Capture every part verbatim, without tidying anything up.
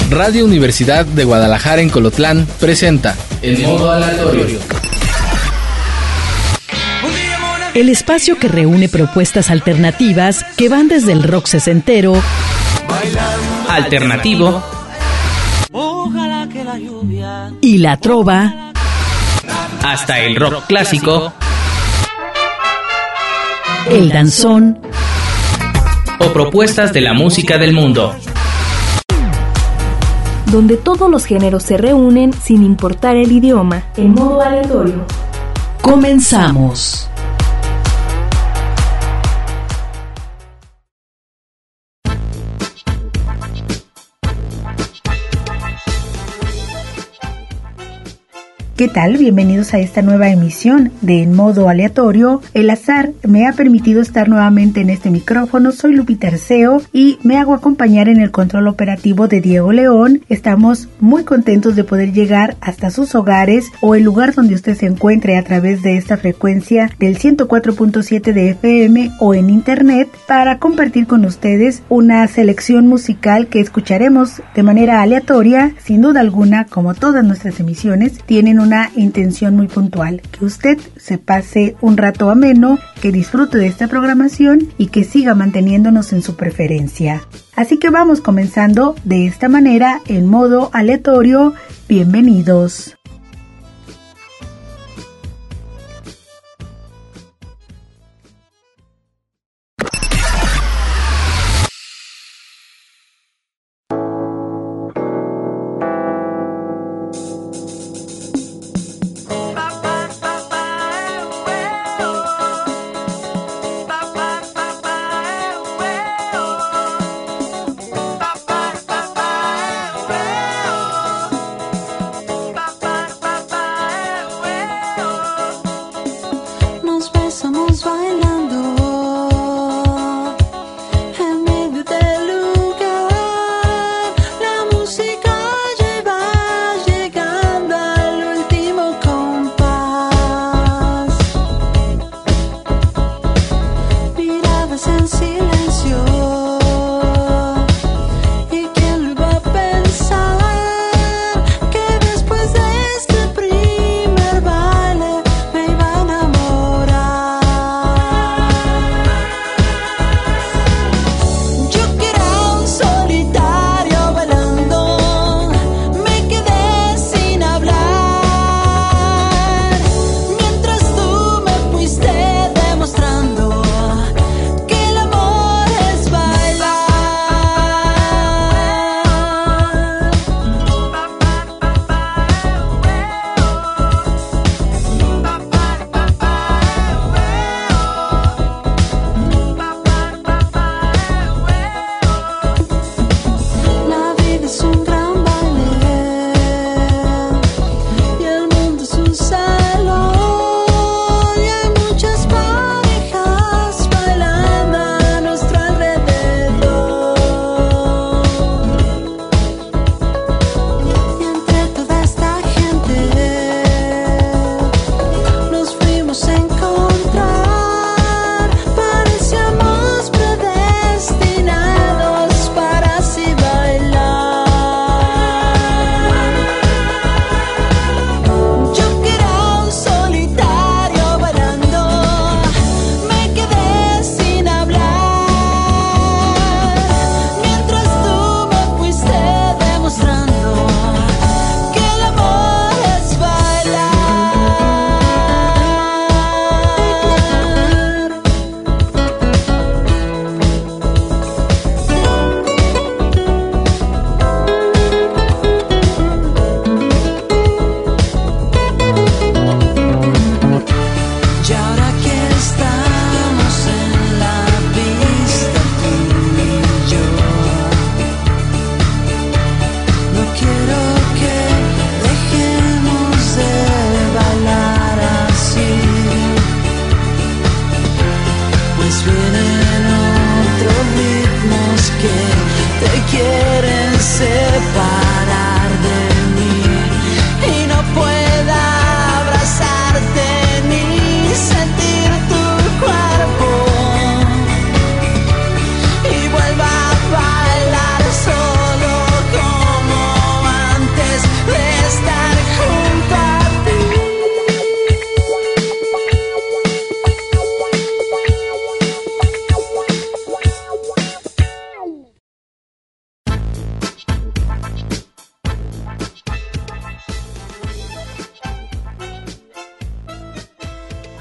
Radio Universidad de Guadalajara en Colotlán presenta En Modo Aleatorio. El espacio que reúne propuestas alternativas que van desde el rock sesentero, alternativo y la trova, hasta el rock clásico, el danzón o propuestas de la música del mundo, donde todos los géneros se reúnen sin importar el idioma, en modo aleatorio. Comenzamos. ¿Qué tal? Bienvenidos a esta nueva emisión de En Modo Aleatorio. El azar me ha permitido estar nuevamente en este micrófono. Soy Lupita Arceo y me hago acompañar en el control operativo de Diego León. Estamos muy contentos de poder llegar hasta sus hogares o el lugar donde usted se encuentre a través de esta frecuencia del ciento cuatro punto siete de F M o en internet para compartir con ustedes una selección musical que escucharemos de manera aleatoria. Sin duda alguna, como todas nuestras emisiones, tienen un una intención muy puntual, que usted se pase un rato ameno, que disfrute de esta programación y que siga manteniéndonos en su preferencia. Así que vamos comenzando de esta manera en modo aleatorio. Bienvenidos. Bye.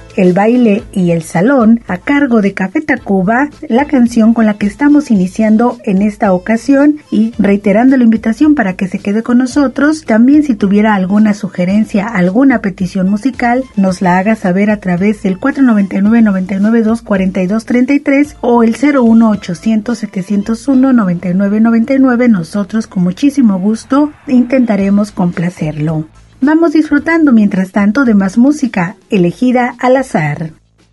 El baile y el salón, a cargo de Café Tacuba, la canción con la que estamos iniciando en esta ocasión, y reiterando la invitación para que se quede con nosotros. También, si tuviera alguna sugerencia, alguna petición musical, nos la haga saber a través del cuatro nueve nueve, nueve nueve dos, cuatro dos tres tres o el cero uno ochocientos, setecientos uno, noventa y nueve noventa y nueve. Nosotros con muchísimo gusto intentaremos complacerlo. Vamos disfrutando mientras tanto de más música elegida al azar.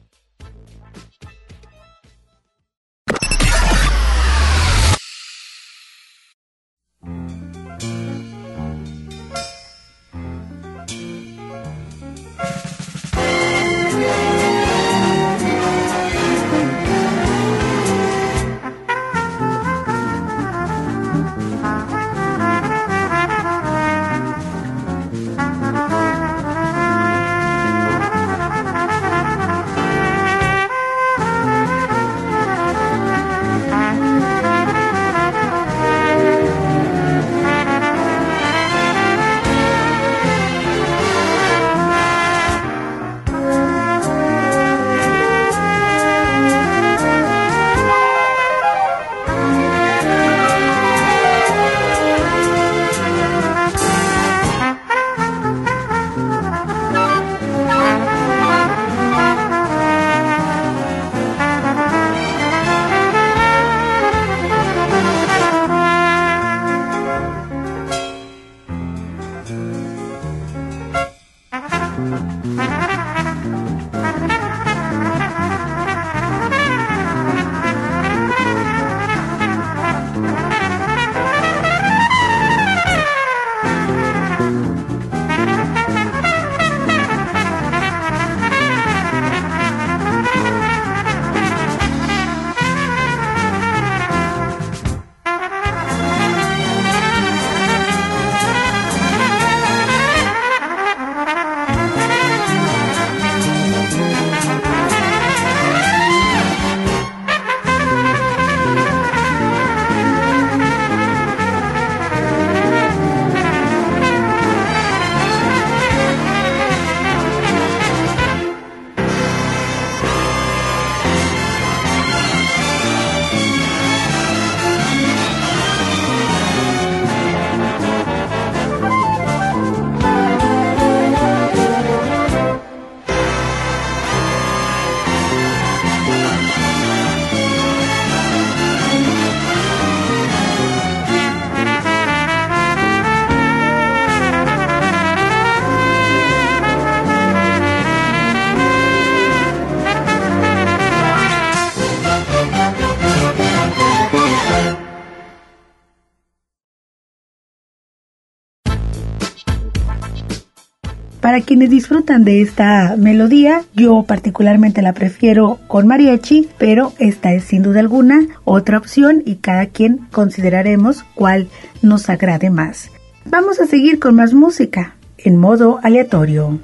Para quienes disfrutan de esta melodía, yo particularmente la prefiero con mariachi, pero esta es sin duda alguna otra opción y cada quien consideraremos cuál nos agrade más. Vamos a seguir con más música en modo aleatorio.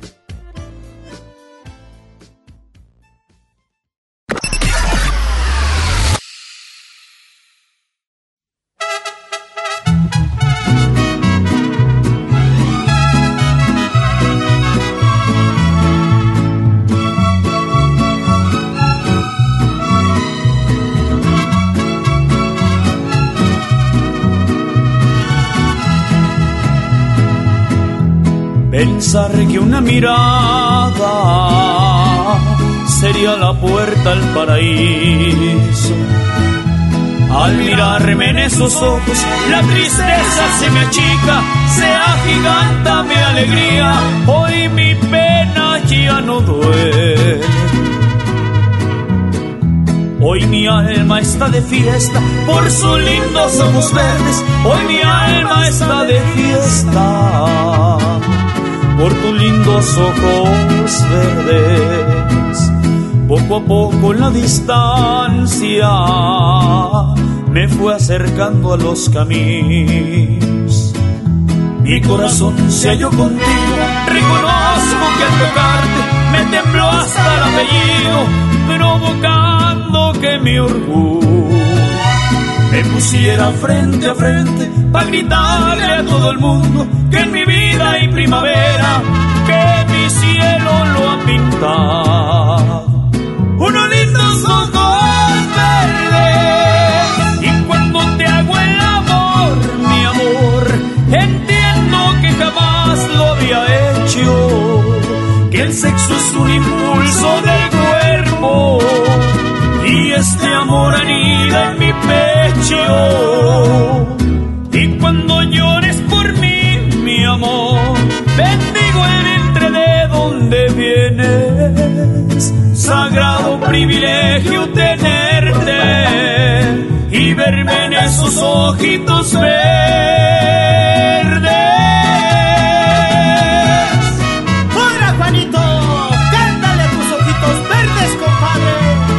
Pensar que una mirada sería la puerta al paraíso. Al mirarme en esos ojos, la tristeza se me achica, se agiganta mi alegría. Hoy mi pena ya no duele. Hoy mi alma está de fiesta por sus lindos ojos verdes. Hoy mi alma está de fiesta por tus lindos ojos verdes. Poco a poco en la distancia me fue acercando a los caminos. Mi corazón se halló contigo, reconozco que al tocarte me tembló hasta el apellido, provocando que mi orgullo me pusiera frente a frente para gritarle a todo el mundo que en mi vida hay primavera, que mi cielo lo ha pintado unos lindos ojos verdes. Y cuando te hago el amor, mi amor, entiendo que jamás lo había hecho, que el sexo es un impulso del cuerpo y este amor anida en mi pecho. Y cuando llores por mí, mi amor, bendigo el vientre de donde vienes. Sagrado privilegio tenerte y verme en esos ojitos verdes. ¡Hola, Juanito! ¡Cántale a tus ojitos verdes, compadre!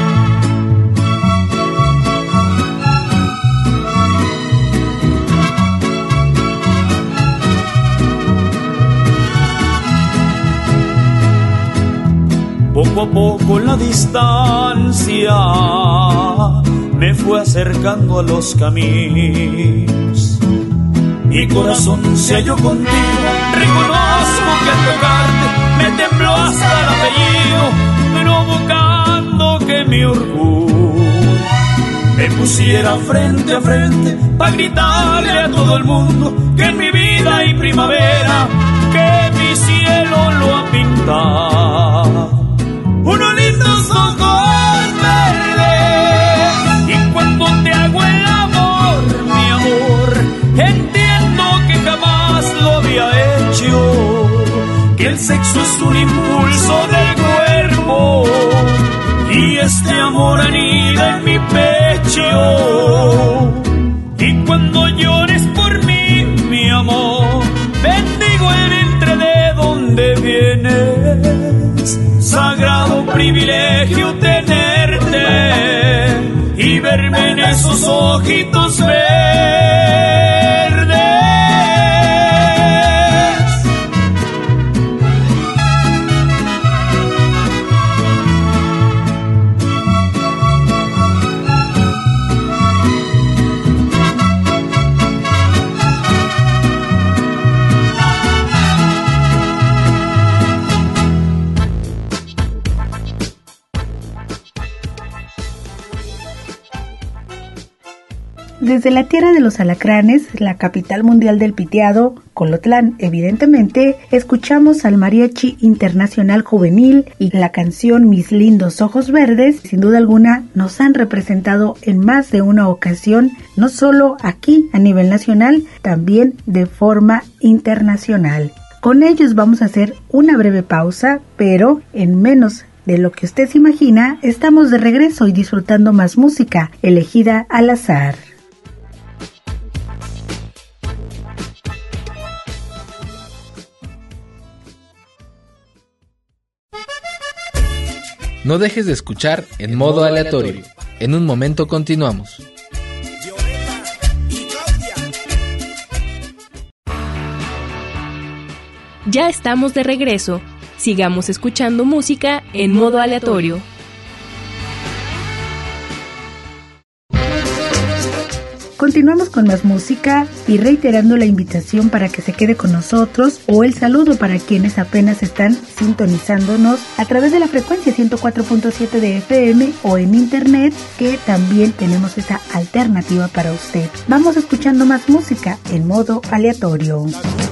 Poco a poco la distancia me fue acercando a los caminos. Mi corazón se halló contigo, reconozco que al tocarte me tembló hasta el apellido, provocando que mi orgullo me pusiera frente a frente para gritarle a todo el mundo que en mi vida hay primavera, que mi cielo lo ha pintado unos lindos ojos verdes. Y cuando te hago el amor, mi amor, entiendo que jamás lo había hecho, que el sexo es un impulso del cuerpo y este amor anida en mi pecho. Y cuando llores por mí, mi amor, bendigo el vientre de donde vienes. Sagrado privilegio tenerte y verme en esos ojitos verdes. Desde la tierra de los alacranes, la capital mundial del piteado, Colotlán, evidentemente, escuchamos al Mariachi Internacional Juvenil y la canción Mis Lindos Ojos Verdes, sin duda alguna, nos han representado en más de una ocasión, no solo aquí a nivel nacional, también de forma internacional. Con ellos vamos a hacer una breve pausa, pero en menos de lo que usted se imagina, estamos de regreso y disfrutando más música, elegida al azar. No dejes de escuchar En Modo Aleatorio. En un momento continuamos. Ya estamos de regreso. Sigamos escuchando música en modo aleatorio. Continuamos con más música y reiterando la invitación para que se quede con nosotros o el saludo para quienes apenas están sintonizándonos a través de la frecuencia ciento cuatro punto siete de F M o en internet, que también tenemos esa alternativa para usted. Vamos escuchando más música en modo aleatorio.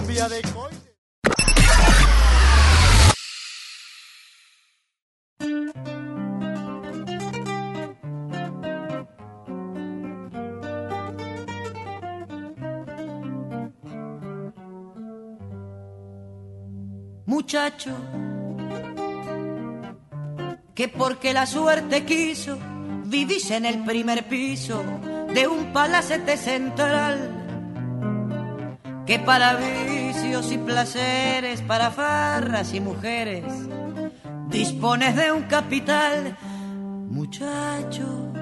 Muchacho, que porque la suerte quiso, vivís en el primer piso de un palacete central, que para vicios y placeres, para farras y mujeres, dispones de un capital. Muchacho,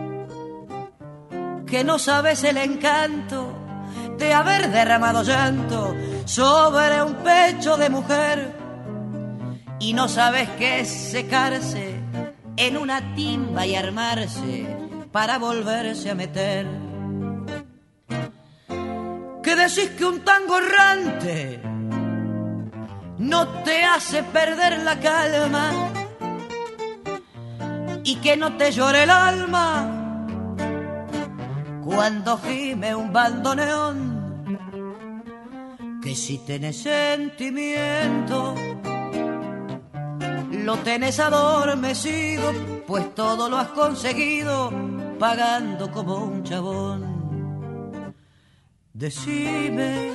que no sabes el encanto de haber derramado llanto sobre un pecho de mujer, y no sabes qué es secarse en una timba y armarse para volverse a meter. Que decís que un tango errante no te hace perder la calma y que no te llore el alma cuando gime un bandoneón, que si tenés sentimiento lo tenés adormecido, pues todo lo has conseguido pagando como un chabón. Decime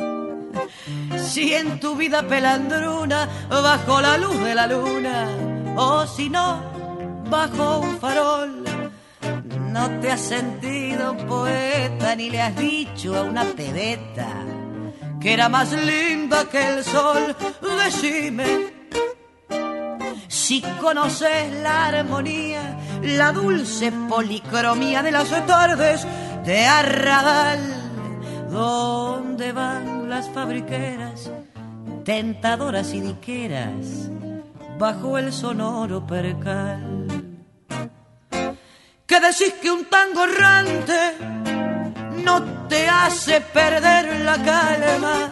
si en tu vida pelandruna, bajo la luz de la luna, o si no, bajo un farol, no te has sentido poeta ni le has dicho a una pebeta que era más linda que el sol. Decime si conoces la armonía, la dulce policromía de las tardes de Arrabal, donde van las fabriqueras, tentadoras y diqueras, bajo el sonoro percal. Que decís que un tango errante no te hace perder la calma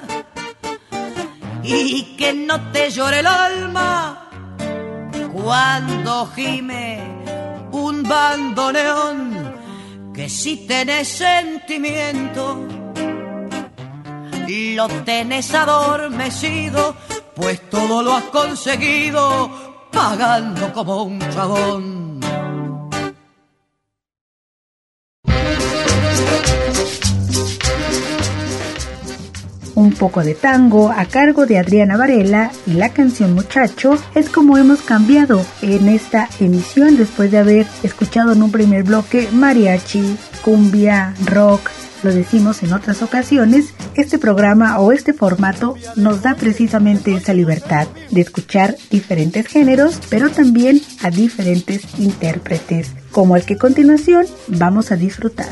y que no te llore el alma cuando gime un bandoneón, que si tenés sentimiento lo tenés adormecido, pues todo lo has conseguido pagando como un chabón. Un poco de tango a cargo de Adriana Varela y la canción Muchacho es como hemos cambiado en esta emisión después de haber escuchado en un primer bloque mariachi, cumbia, rock. Lo decimos en otras ocasiones, este programa o este formato nos da precisamente esa libertad de escuchar diferentes géneros, pero también a diferentes intérpretes, como el que a continuación vamos a disfrutar.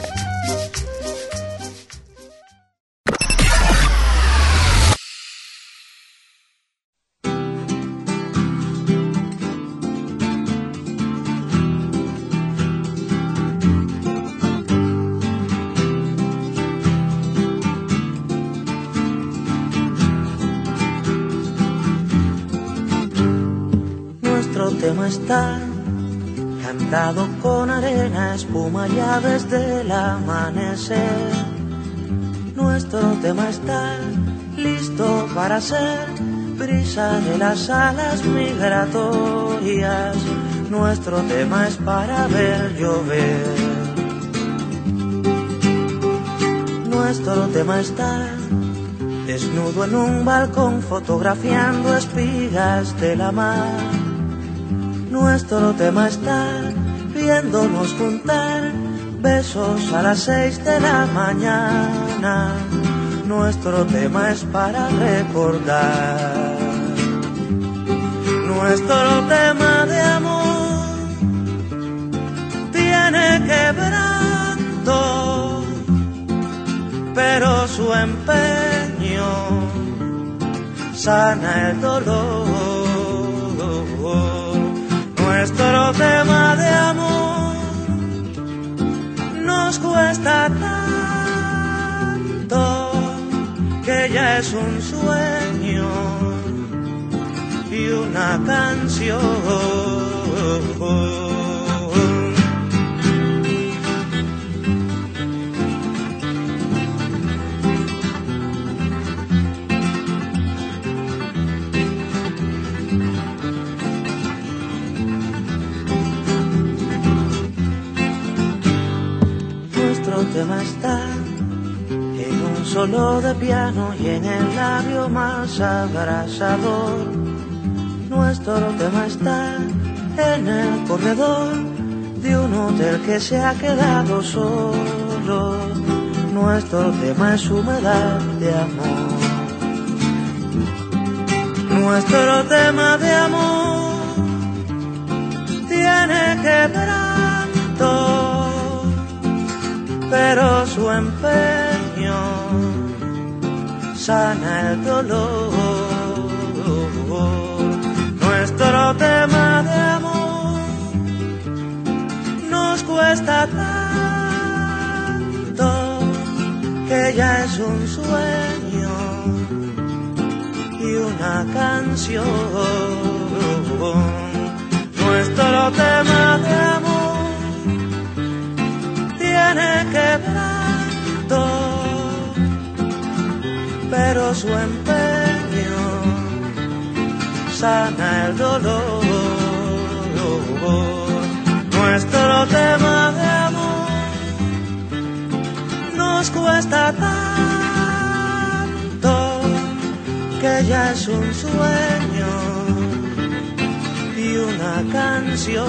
tema está cantado con arena, espuma y aves del amanecer. Nuestro tema está listo para ser brisa de las alas migratorias. Nuestro tema es para ver llover. Nuestro tema está desnudo en un balcón fotografiando espigas de la mar. Nuestro tema está viéndonos juntar besos a las seis de la mañana. Nuestro tema es para recordar. Nuestro tema de amor tiene quebranto, pero su empeño sana el dolor. Nuestro tema de amor nos cuesta tanto que ya es un sueño y una canción. Nuestro tema está en un solo de piano y en el labio más abrasador. Nuestro tema está en el corredor de un hotel que se ha quedado solo. Nuestro tema es humedad de amor. Nuestro tema de amor tiene quebranto, pero su empeño sana el dolor. Nuestro tema de amor nos cuesta tanto que ya es un sueño y una canción. Nuestro tema de amor tiene quebranto, pero su empeño sana el dolor. Nuestro tema de amor nos cuesta tanto que ya es un sueño y una canción.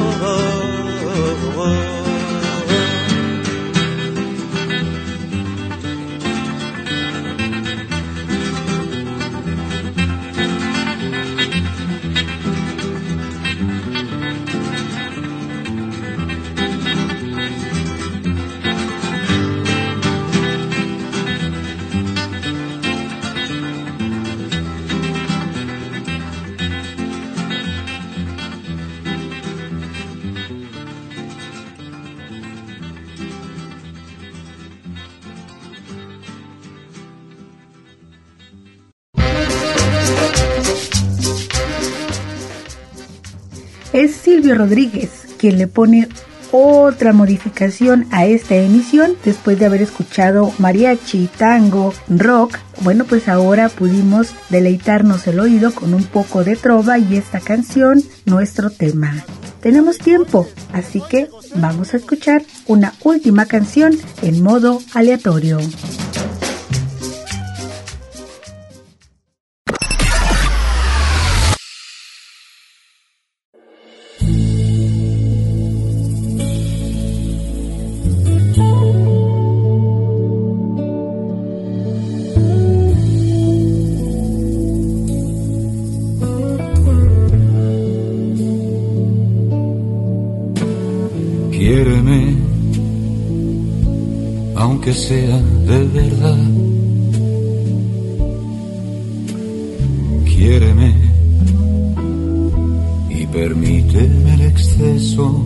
Es Silvio Rodríguez quien le pone otra modificación a esta emisión después de haber escuchado mariachi, tango, rock. Bueno, pues ahora pudimos deleitarnos el oído con un poco de trova y esta canción, nuestro tema. Tenemos tiempo, así que vamos a escuchar una última canción en modo aleatorio. Quiéreme, aunque sea de verdad. Quiéreme y permíteme el exceso.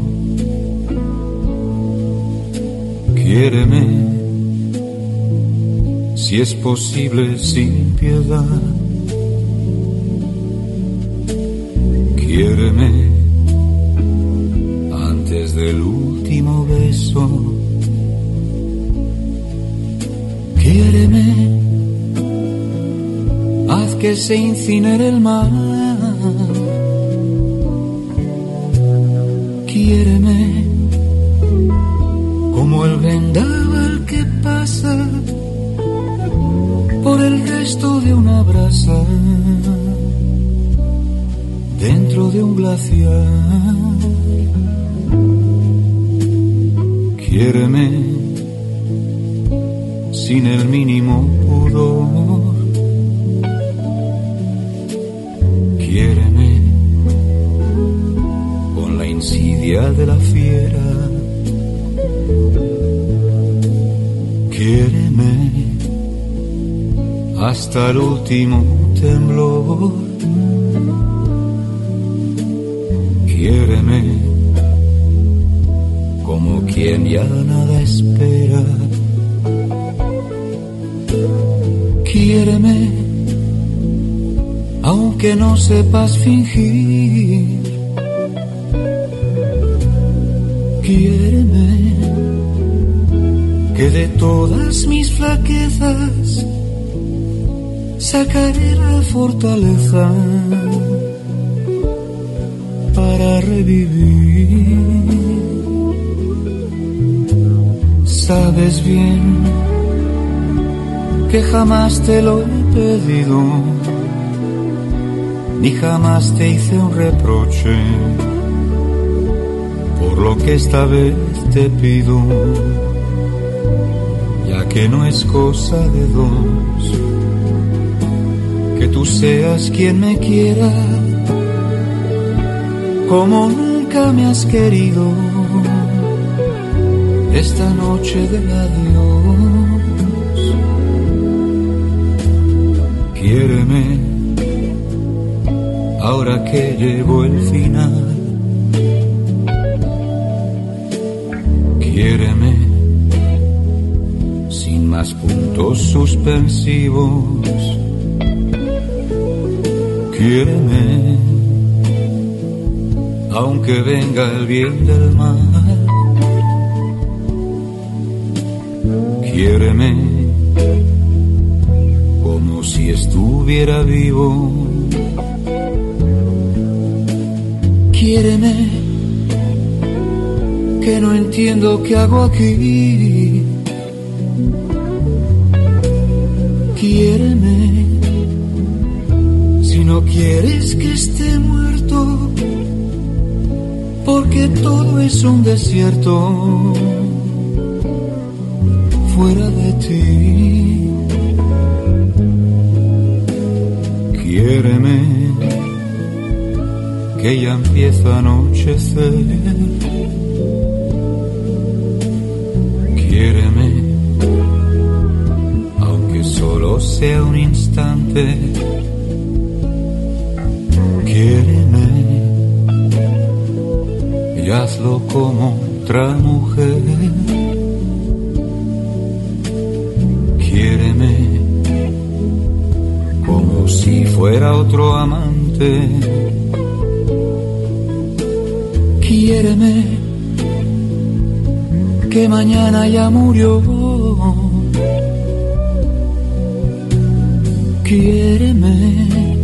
Quiéreme, si es posible, sin piedad. Quiéreme antes del último beso. Quiéreme, haz que se incinere el mar. Quiéreme como el vendaval que pasa por el resto de una brasa dentro de un glaciar. Quiéreme sin el mínimo pudor. Quiéreme con la insidia de la fiera. Quiéreme hasta el último temblor. Quiéreme como quien ya nada espera. Quiéreme aunque no sepas fingir. Quiéreme que de todas mis flaquezas sacaré la fortaleza para revivir. Sabes bien que jamás te lo he pedido, ni jamás te hice un reproche por lo que esta vez te pido, ya que no es cosa de dos que tú seas quien me quiera como nunca me has querido. Esta noche del adiós, quiéreme ahora que llevo el final. Quiéreme sin más puntos suspensivos. Quiéreme, aunque venga el bien del mal. Quiéreme como si estuviera vivo. Quiéreme, que no entiendo qué hago aquí. Quiéreme, si no quieres que esté muerto, porque todo es un desierto fuera de ti. Quiéreme, que ya empieza a anochecer. Quiéreme, aunque solo sea un instante. Quiéreme, y hazlo como otra mujer. Quiéreme, como si fuera otro amante. Quiéreme, que mañana ya murió. Quiéreme,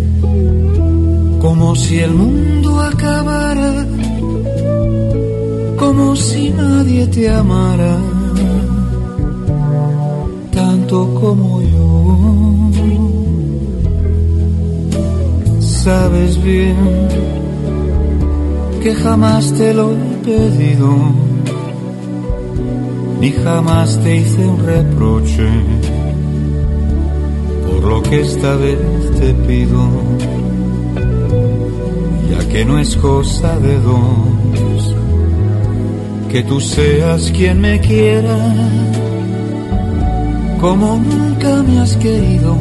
como si el mundo acabara, como si nadie te amara tanto como yo. Sabes bien que jamás te lo he pedido, ni jamás te hice un reproche por lo que esta vez te pido, ya que no es cosa de dos, que tú seas quien me quiera como nunca me has querido.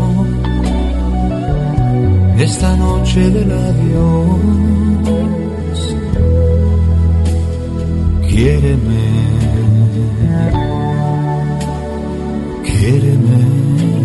Esta noche del adiós, quiéreme, quiéreme.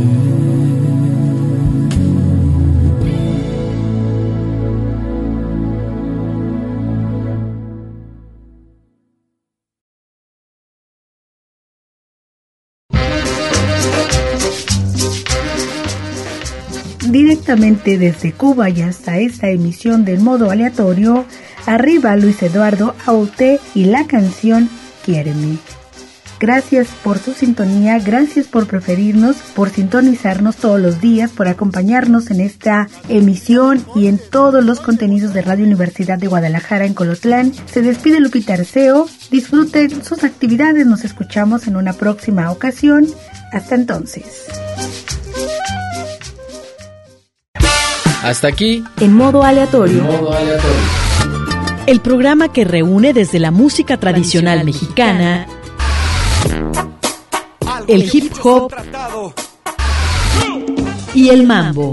Directamente desde Cuba y hasta esta emisión del modo aleatorio, arriba Luis Eduardo Aute y la canción Quiéreme. Gracias por su sintonía, gracias por preferirnos, por sintonizarnos todos los días, por acompañarnos en esta emisión y en todos los contenidos de Radio Universidad de Guadalajara en Colotlán. Se despide Lupita Arceo, disfruten sus actividades, nos escuchamos en una próxima ocasión. Hasta entonces. Hasta aquí, en modo aleatorio. En modo aleatorio. El programa que reúne desde la música tradicional mexicana, el hip hop y el mambo.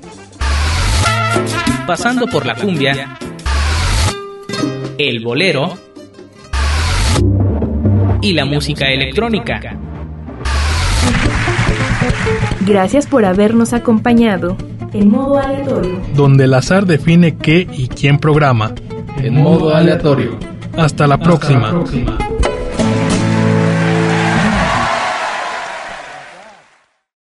Pasando por la cumbia, el bolero y la música electrónica. Gracias por habernos acompañado. En modo aleatorio, donde el azar define qué y quién programa. En modo aleatorio. Hasta la próxima. Hasta la próxima.